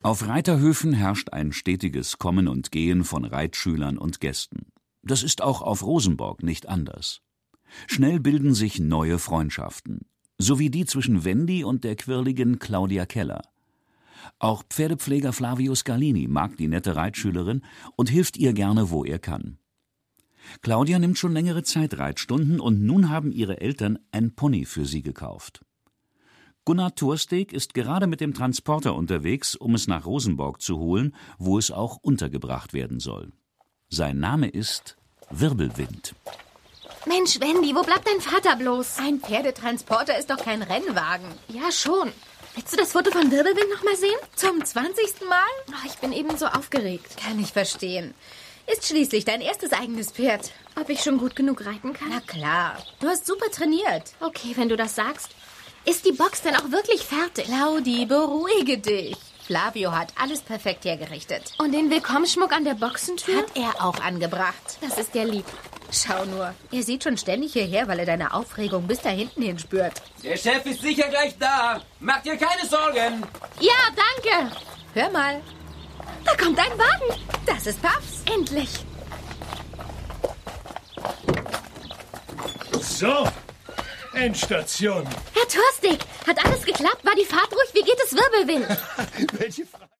Auf Reiterhöfen herrscht ein stetiges Kommen und Gehen von Reitschülern und Gästen. Das ist auch auf Rosenborg nicht anders. Schnell bilden sich neue Freundschaften, so wie die zwischen Wendy und der quirligen Claudia Keller. Auch Pferdepfleger Flavio Scalini mag die nette Reitschülerin und hilft ihr gerne, wo er kann. Claudia nimmt schon längere Zeit Reitstunden und nun haben ihre Eltern ein Pony für sie gekauft. Gunnar Thorsteg ist gerade mit dem Transporter unterwegs, um es nach Rosenborg zu holen, wo es auch untergebracht werden soll. Sein Name ist Wirbelwind. Mensch, Wendy, wo bleibt dein Vater bloß? Ein Pferdetransporter ist doch kein Rennwagen. Ja, schon. Willst du das Foto von Wirbelwind noch mal sehen? Zum 20. Mal? Oh, ich bin eben so aufgeregt. Kann ich verstehen. Ist schließlich dein erstes eigenes Pferd. Ob ich schon gut genug reiten kann? Na klar, du hast super trainiert. Okay, wenn du das sagst. Ist die Box denn auch wirklich fertig? Claudi, beruhige dich. Flavio hat alles perfekt hergerichtet. Und den Willkommensschmuck an der Boxentür? Hat er auch angebracht. Das ist ja lieb. Schau nur, er sieht schon ständig hierher, weil er deine Aufregung bis da hinten hin spürt. Der Chef ist sicher gleich da. Mach dir keine Sorgen. Ja, danke. Hör mal, Da kommt ein Wagen. das ist Paps. Endlich. So, Endstation. Herr Thorsteg, hat alles geklappt? War die Fahrt ruhig? Wie geht es Wirbelwind? Welche Frage?